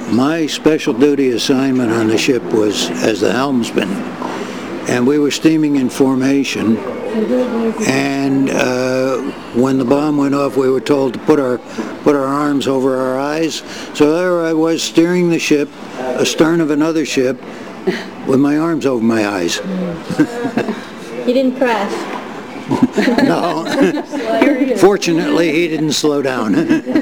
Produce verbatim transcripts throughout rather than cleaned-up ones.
my special duty assignment on the ship was as the helmsman, and we were steaming in formation, and uh, when the bomb went off, we were told to put our put our arms over our eyes. So there I was steering the ship astern of another ship with my arms over my eyes. You didn't crash? No. Fortunately, he didn't slow down.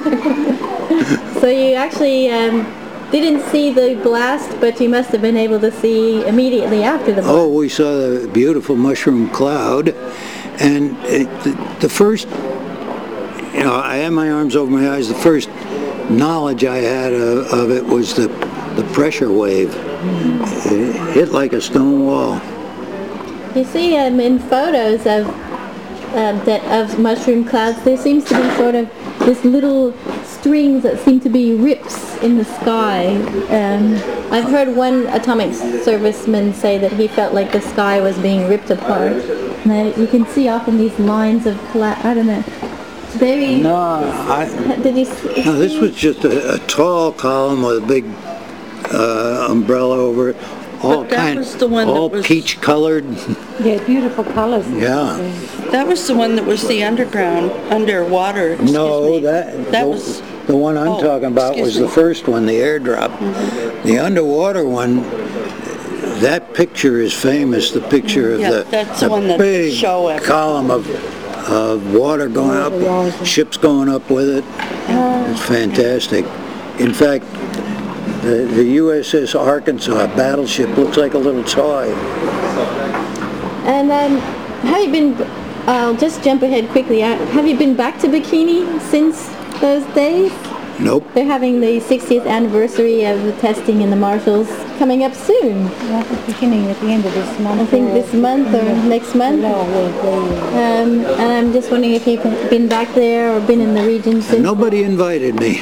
So you actually um, didn't see the blast, but you must have been able to see immediately after the blast. Oh, we saw the beautiful mushroom cloud, and it, the, the first, you know, I had my arms over my eyes. The first knowledge I had of, of it was the, the pressure wave. It hit like a stone wall. You see um, in photos of um, that of mushroom clouds, there seems to be sort of this little strings that seem to be rips in the sky. Um, I've heard one atomic serviceman say that he felt like the sky was being ripped apart. And I, you can see often these lines of cloud. I don't know. Very. No, I. Did you see? No, this was just a, a tall column with a big uh, umbrella over it. All But that kind, was the one that all was- peach colored. Yeah, beautiful colors. Yeah. That was the one that was the underground, underwater. excuse No, me. that That the, was, the one I'm oh, talking about was excuse the me. first one, the airdrop. Mm-hmm. The underwater one, that picture is famous. The picture of Yeah, the, that's the the one that big show everything. column of of water going up, ships going up with it. It's fantastic. In fact, the, the U S S Arkansas battleship looks like a little toy. And um, have you been? I'll just jump ahead quickly. Uh, Have you been back to Bikini since those days? Nope. They're having the sixtieth anniversary of the testing in the Marshalls coming up soon. At the beginning, at the end of this month. I think or- this month or next month. No, wait, wait. Um, and I'm just wondering if you've been back there or been in the region since. Nobody invited me.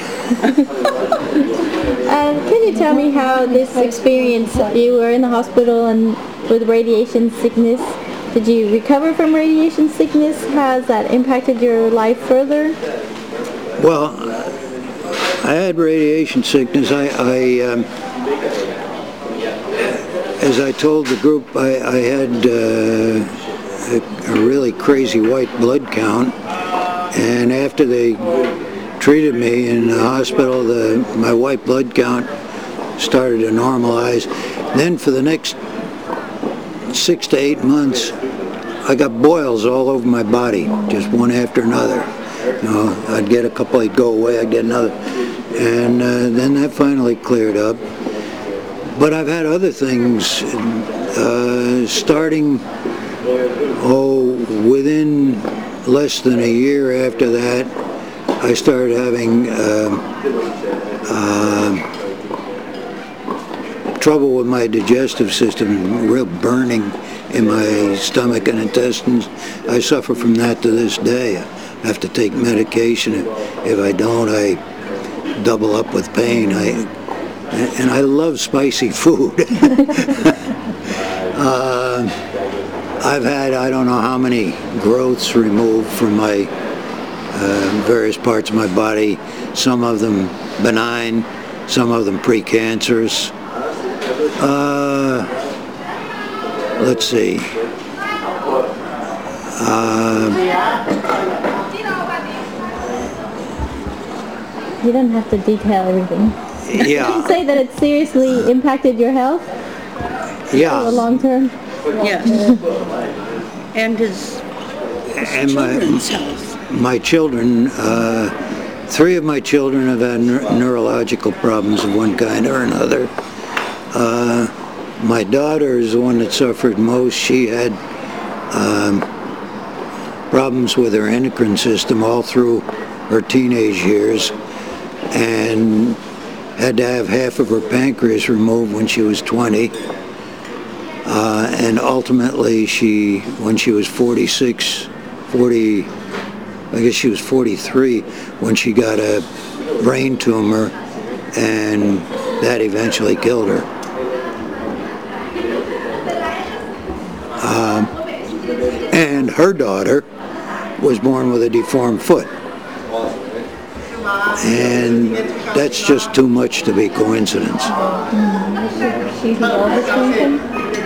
Uh, can you tell me how this experience, you were in the hospital and with radiation sickness, did you recover from radiation sickness? Has that impacted your life further? Well, I had radiation sickness. I, I um, as I told the group, I, I had uh, a, a really crazy white blood count, and after they treated me in the hospital, the, my white blood count started to normalize. Then for the next six to eight months, I got boils all over my body, just one after another. You know, I'd get a couple, I'd go away, I'd get another. And uh, then that finally cleared up. But I've had other things, uh, starting, oh, within less than a year after that, I started having uh, uh, trouble with my digestive system, real burning in my stomach and intestines. I suffer from that to this day. I have to take medication. If I don't, I double up with pain. I and I love spicy food. uh, I've had I don't know how many growths removed from my uh, various parts of my body. Some of them benign, some of them precancerous. Uh, let's see. Uh, You don't have to detail everything. yeah. Did you say that it seriously impacted your health for the Yeah. long term? Yes. And his, his And my children's health. my children, uh, three of my children have had neur- neurological problems of one kind or another. Uh, my daughter is the one that suffered most. She had um, problems with her endocrine system all through her teenage years, and had to have half of her pancreas removed when she was twenty. Uh, and ultimately, she, when she was forty-six, forty, I guess she was forty-three, when she got a brain tumor, and that eventually killed her. Um, and her daughter was born with a deformed foot. and that's just too much to be coincidence. She's the oldest one?